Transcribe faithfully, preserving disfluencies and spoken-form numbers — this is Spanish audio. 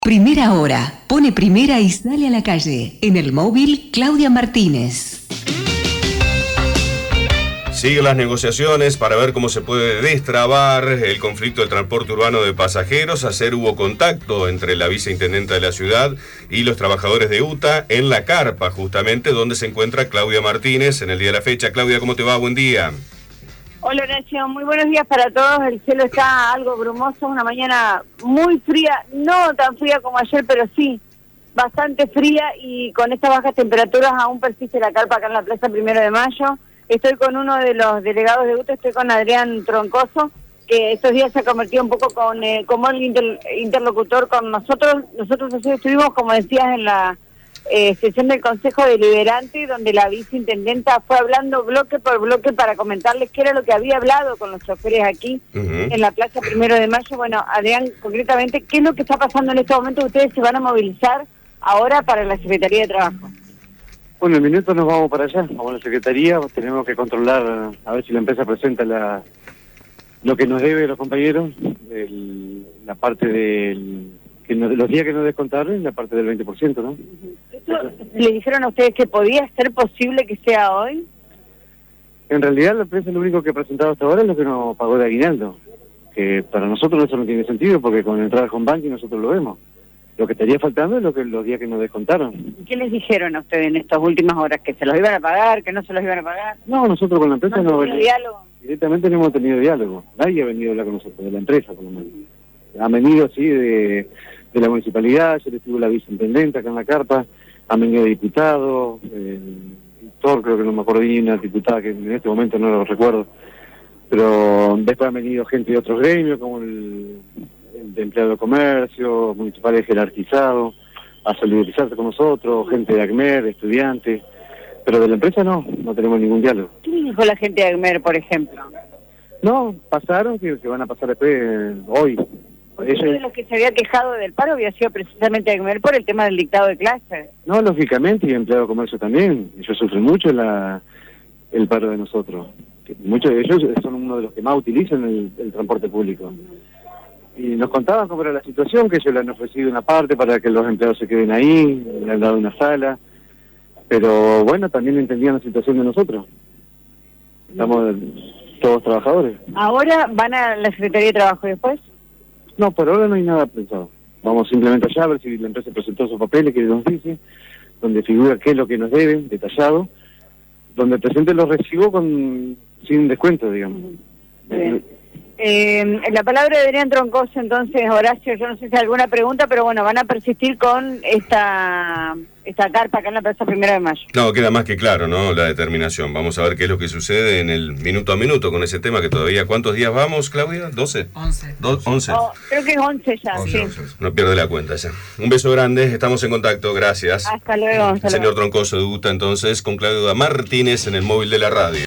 Primera hora. Pone primera y sale a la calle. En el móvil, Claudia Martínez. Siguen las negociaciones para ver cómo se puede destrabar el conflicto del transporte urbano de pasajeros. Ayer hubo contacto entre la viceintendenta de la ciudad y los trabajadores de U T A en la carpa, justamente donde se encuentra Claudia Martínez en el día de la fecha. Claudia, ¿cómo te va? Buen día. Hola Horacio, muy buenos días para todos. El cielo está algo brumoso, una mañana muy fría, no tan fría como ayer, pero sí, bastante fría, y con estas bajas temperaturas aún persiste la carpa acá en la Plaza Primero de Mayo. Estoy con uno de los delegados de U T A, estoy con Adrián Troncoso, que estos días se ha convertido un poco con, eh, como el inter, interlocutor con nosotros. Nosotros ayer estuvimos, como decías, en la eh, sesión del Consejo Deliberante, donde la viceintendenta fue hablando bloque por bloque para comentarles qué era lo que había hablado con los choferes aquí uh-huh. en la Plaza Primero de Mayo. Bueno, Adrián, concretamente, ¿qué es lo que está pasando en este momento? Ustedes se van a movilizar ahora para la Secretaría de Trabajo. Bueno, en minutos nos vamos para allá, vamos a la Secretaría, tenemos que controlar, a ver si la empresa presenta la lo que nos debe los compañeros, el, la parte del, que nos, los días que nos descontaron, y la parte del veinte por ciento, ¿no? ¿Esto le dijeron a ustedes que podía ser posible que sea hoy? En realidad la empresa lo único que ha presentado hasta ahora es lo que nos pagó de aguinaldo, que para nosotros eso no tiene sentido, porque con entrar al home banking nosotros lo vemos. Lo que estaría faltando es lo que los días que nos descontaron. ¿Y qué les dijeron a ustedes en estas últimas horas? ¿Que se los iban a pagar? ¿Que no se los iban a pagar? No, nosotros con la empresa no, no hemos tenido diálogo. Directamente no hemos tenido diálogo. Nadie ha venido a hablar con nosotros, de la empresa por lo menos. Han venido, sí, de, de la municipalidad, yo estuvo la viceintendenta acá en la carpa, han venido diputados, eh, Thor, creo que no me acuerdo bien, una diputada que en este momento no lo recuerdo, pero después han venido gente de otros gremios, como el... de empleado de comercio, municipales jerarquizados, a solidarizarse con nosotros, gente de ACMER, estudiantes, pero de la empresa no, no tenemos ningún diálogo. ¿Qué dijo la gente de ACMER, por ejemplo? No, pasaron, que, que van a pasar después, eh, hoy. Ellos... Uno de los que se había quejado del paro había sido precisamente ACMER por el tema del dictado de clases. No, lógicamente, y empleado de comercio también, ellos sufren mucho la, el paro de nosotros. Muchos de ellos son uno de los que más utilizan el, el transporte público. Uh-huh. Y nos contaban cómo era la situación, que ellos le han ofrecido una parte para que los empleados se queden ahí, le han dado una sala, pero bueno, también entendían la situación de nosotros. Estamos todos trabajadores. ¿Ahora van a la Secretaría de Trabajo y después? No, por ahora no hay nada pensado. Vamos simplemente allá a ver si la empresa presentó sus papeles, que nos dice, donde figura qué es lo que nos deben, detallado, donde presente los recibos con sin descuento, digamos. Bien. Eh, la palabra de Adrián Troncoso, entonces, Horacio, yo no sé si hay alguna pregunta, pero bueno, van a persistir con esta esta carpa acá en la Plaza Primero de Mayo. No, queda más que claro, ¿no? La determinación. Vamos a ver qué es lo que sucede en el minuto a minuto con ese tema que todavía... ¿Cuántos días vamos, Claudia? ¿doce? once. Do- once. Oh, creo que es once ya, once, sí. once. No pierde la cuenta ya. Un beso grande, estamos en contacto, gracias. Hasta luego. Hasta Señor luego. Troncoso de U T A, entonces, con Claudia Martínez en el móvil de la radio.